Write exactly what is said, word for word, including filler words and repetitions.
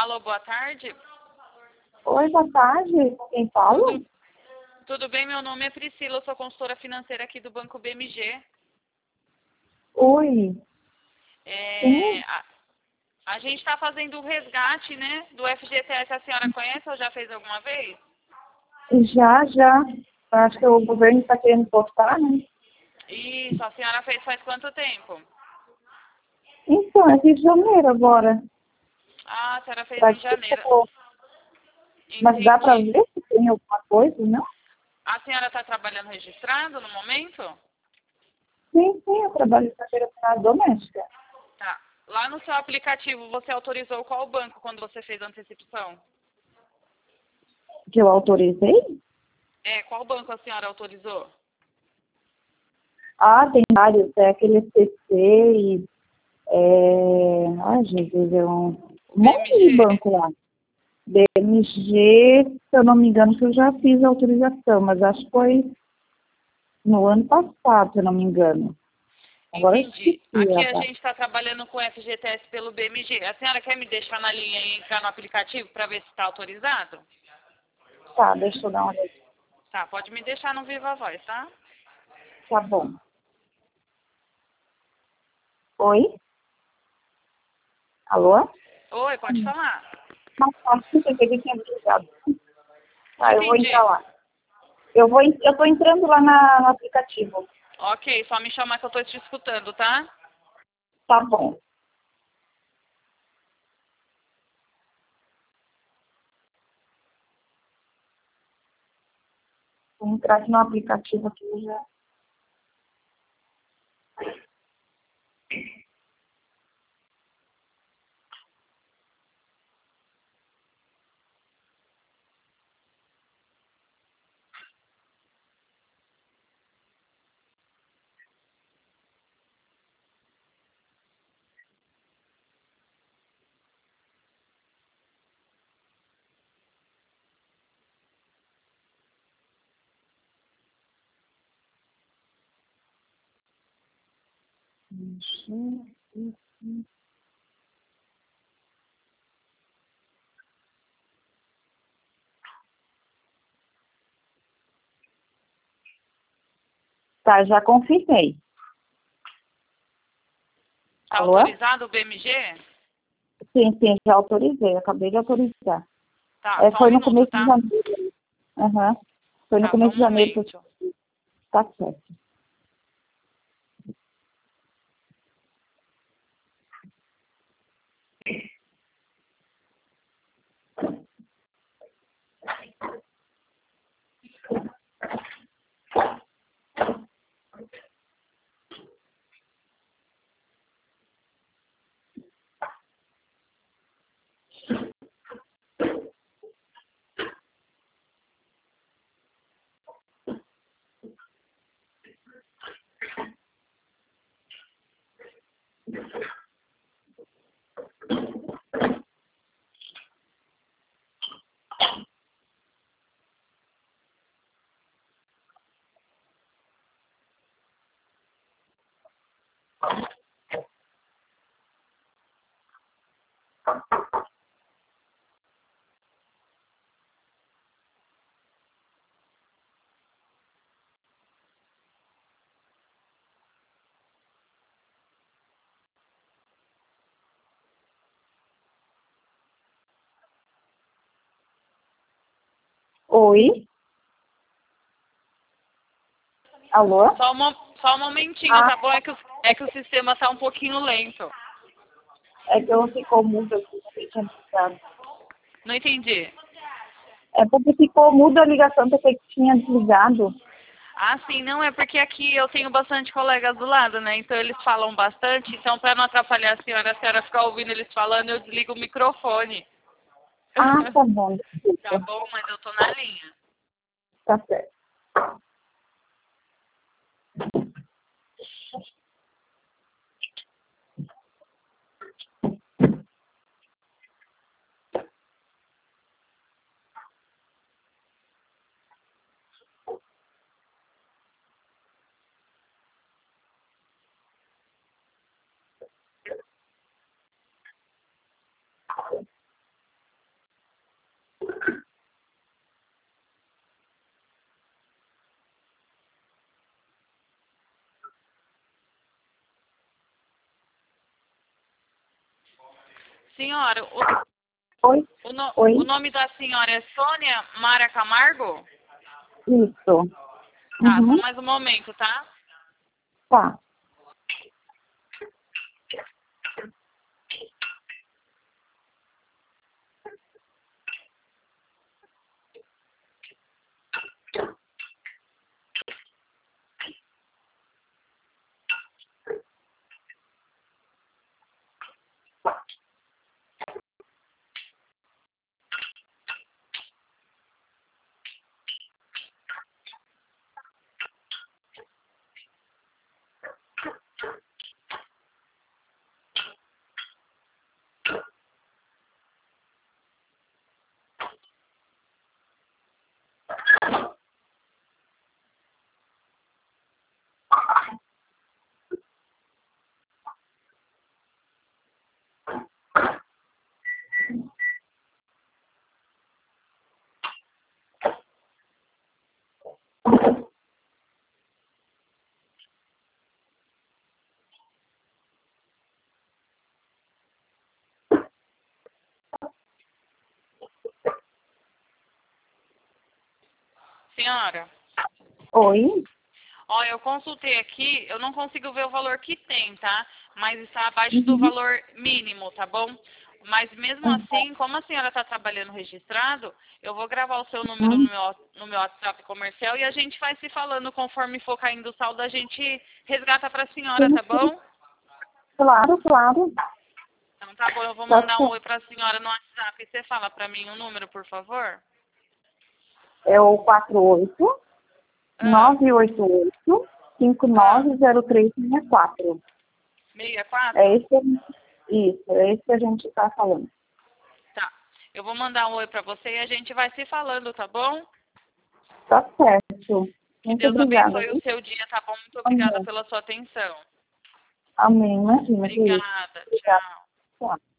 Alô, boa tarde. Oi, boa tarde. Quem fala? Tudo, tudo bem? Meu nome é Priscila, eu sou consultora financeira aqui do Banco B M G. Oi. É, Sim, a, a gente está fazendo o resgate, né, do F G T S. A senhora conhece ou já fez alguma vez? já, já. Acho que o governo está querendo postar, né? Isso, a senhora fez faz quanto tempo? Então, é Rio de Janeiro agora. Ah, a senhora fez Pra em que que eu janeiro. vou- Mas dá para Entendi. ver se tem alguma coisa, não? A senhora está trabalhando registrado no momento? Sim, sim, eu trabalho na carteira assinada doméstica. Tá. Lá no seu aplicativo, você autorizou qual banco quando você fez a antecipação? Que eu autorizei? É, qual banco a senhora autorizou? Ah, tem vários. É aquele C C e... É... Ai, Jesus, é um, um monte de B M G? banco lá. B M G, se eu não me engano, que eu já fiz a autorização, mas acho que foi no ano passado, se eu não me engano. Agora eu Entendi. esqueci Aqui a a data. gente está trabalhando com F G T S pelo B M G. A senhora quer me deixar na linha e entrar no aplicativo para ver se está autorizado? Tá, deixa eu dar uma olhada. Tá, pode me deixar no Viva Voz, tá? Tá bom. Oi? Alô? Oi, pode Hum. falar. Não, posso que ele tinha ligado. Não Tá, eu vou entrar entendi. lá. Eu vou, en- eu tô entrando lá na, no aplicativo. Ok, só me chamar que eu estou te escutando, tá? Tá bom. Vou entrar aqui no aplicativo aqui já. Tá, já confirmei. Tá Alô? autorizado o B M G? Sim, sim, já autorizei. Acabei de autorizar. Tá, É, só um foi no minuto, começo de tá? janeiro. Aham. Foi no Tá, só começo um de janeiro que eu momento. tá certo. Oi? Alô? Só, um mo- só um momentinho, Ah, tá bom? É que, o- é que o sistema tá um pouquinho lento. é que eu ficou muda aqui, não sei se tinha desligado. Não entendi. É porque ficou muda a ligação, pensei que tinha desligado. Ah, sim, não, é porque aqui eu tenho bastante colegas do lado, né? Então eles falam bastante, então para não atrapalhar a senhora, a senhora ficar ouvindo eles falando, eu desligo o microfone. Ah, tá bom, Tá desculpa. bom, mas eu tô na linha. Tá certo. Senhora, o, Oi? o, no, Oi? o nome da senhora é Sônia Mara Camargo? Isso. Tá, Uhum. só mais um momento, tá? Tá. Senhora, Oi? ó, eu consultei aqui, eu não consigo ver o valor que tem, tá? Mas está abaixo do Uhum. valor mínimo, tá bom? Mas mesmo assim, como a senhora está trabalhando registrado, eu vou gravar o seu número no Uhum. meu, no meu WhatsApp comercial e a gente vai se falando conforme for caindo o saldo, a gente resgata para a senhora, Sim, tá sim. bom? Claro, claro. Então tá bom, eu vou Tá mandar um oi certo. para a senhora no WhatsApp. Você fala para mim o número, por favor? É o quatro oito Ah, nove oito oito cinco ah, nove zero três seis quatro. sessenta e quatro? É esse que a gente, isso, é esse que a gente está falando. Tá. Eu vou mandar um oi para você e a gente vai se falando, tá bom? Tá certo. Que Muito Deus obrigada, abençoe o viu? seu dia, tá bom? Muito obrigada Amém. pela sua atenção. Amém. Imagina, que isso. Obrigada. Obrigada. Tchau. Tchau.